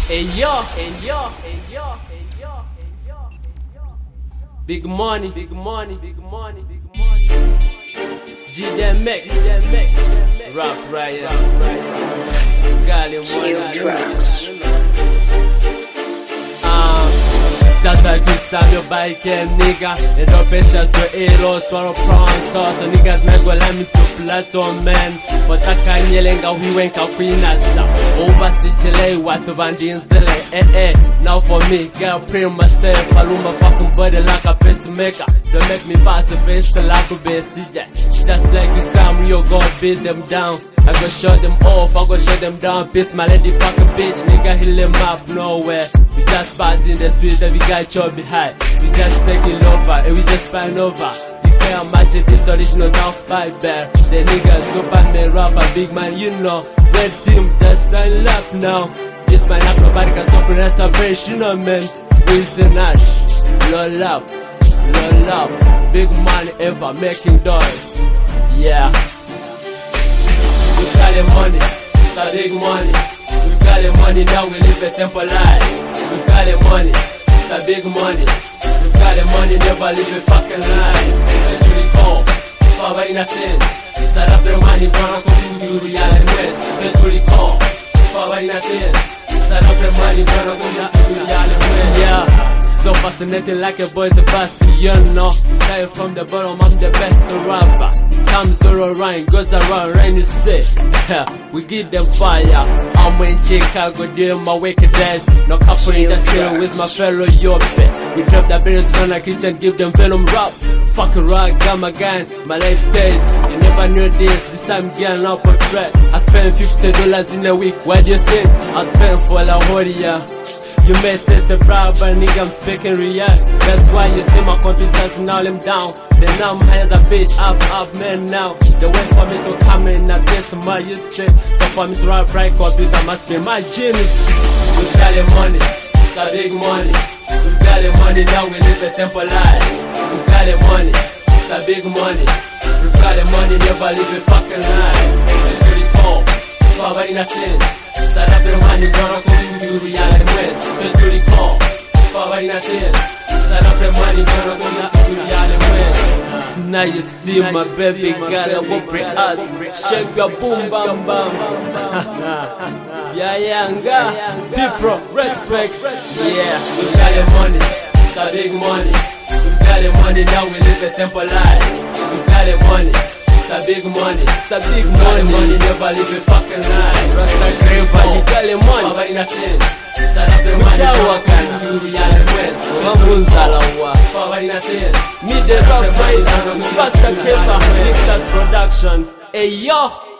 Hey yo, big money, GDMX, Rap Riot, just like you stab your bike and nigga, and don't pressure to hero, swallow prawn sauce, so niggas make well I'm to plateau man. But I can't yelling we went queen as over Sicily, what to bandinzele, now for me, girl, pray myself, I lose my fucking body like a pacemaker. Don't make me pass the face to like a CJ. Just like this time, you go beat them down. I go shut them off, I go shut them down. Piss my lady fucking bitch, nigga, heal them up nowhere. We just pass in the street, every guy chubby high. We just taking over, and we just spine over. You can't imagine this original down by bear. The nigga Superman rapper, big man, you know. Red team just stand up now. This man up, nobody can stop it, that's a bitch, you know man. Wilson Nash, roll up, big money ever making dollars. Yeah. We got the money, it's a big money. We got the money, now we live a simple life. We got the money, it's a big money. We got the money, never live a fucking life. When you recall, Papa in a sin. Sarap the money, gonna come to you, reality. When you recall, Papa in a sin. Sarap the money, gonna come to you, reality. Yeah. So fascinating like a boy the best, you know. Started from the bottom, I'm the best rapper. Comes around, goes around, rain you say. We give them fire. I'm in Chicago doing my wicked dance. No couple just chilling with my fellow Yope. We drop the beats on the kitchen, give them venom rap. Fuck a rock, got my gun, my life stays. You never knew this time getting up a track. I spend $50 in a week, what do you think? I spend for La Horia. You may say it's a proud, but nigga, I'm speaking real. That's why you see my computers and all them down. Then now I'm high as a bitch, up, man, now. The way for me to come in, I guess my you say. So for me to rap right computer must be my genius. We got the money, it's a big money. We got the money, now we live a simple life. We got the money, it's a big money. We got the money, never live a fucking life. When you recall, Papa in a sin. Sarap the money, gonna come to you, reality. When you recall, Papa in a sin. Sarap the money, gonna come to you, reality. Now you see my baby girl, I won't bring us. Shake your boom, bam, bam. Yeah, yanga, people, respect. Yeah, we got the money, it's a big money. We got the money, now we live a simple life. We got the money, it's a big money. It's a big money, never live a fucking life. Rasta Graver, you got the money. Papa in a sin. Sarap the money, gonna come to you, reality. Papa in a sin. Me the Rap Riot, Rasta Graver, Mixers Production. Hey yo.